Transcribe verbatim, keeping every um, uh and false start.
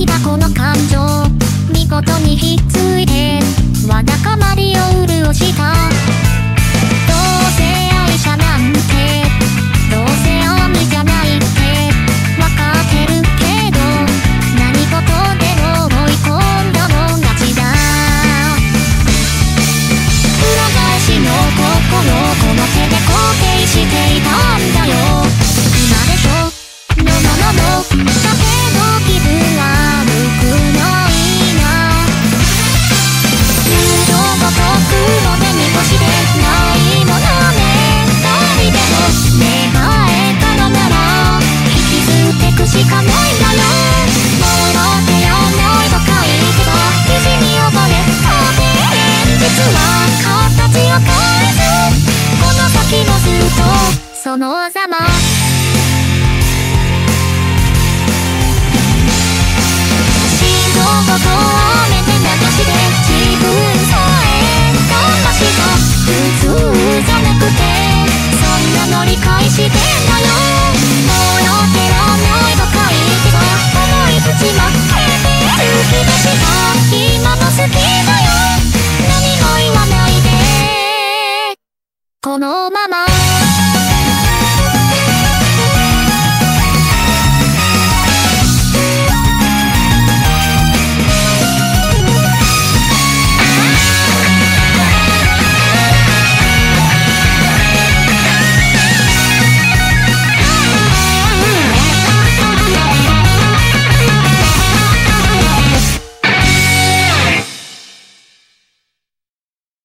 きたこの感情、見事にひっついてわだかまりを潤した。どうせ愛者なんて、どうせ愛じゃないってわかってるけど、何事でも追い込んだもん勝ちだ。裏返しの心をこの手で肯定していたんだよ。今でしょののののだけど気分悪くないな。友情ごと黒で見越してないのだね。誰でも願えたのなら引きずってくしかないんだよ。もう手やないとか言ってた意地に溺れたて現実は形を変えず、この先もずっとそのざま。ことを雨で流して自分さえ騙した普通じゃなくて、そんなの理解してんだよ。もうよけらないとか言ってた思いぶちまけて好きでした今も好きだよ。何も言わないでこのまま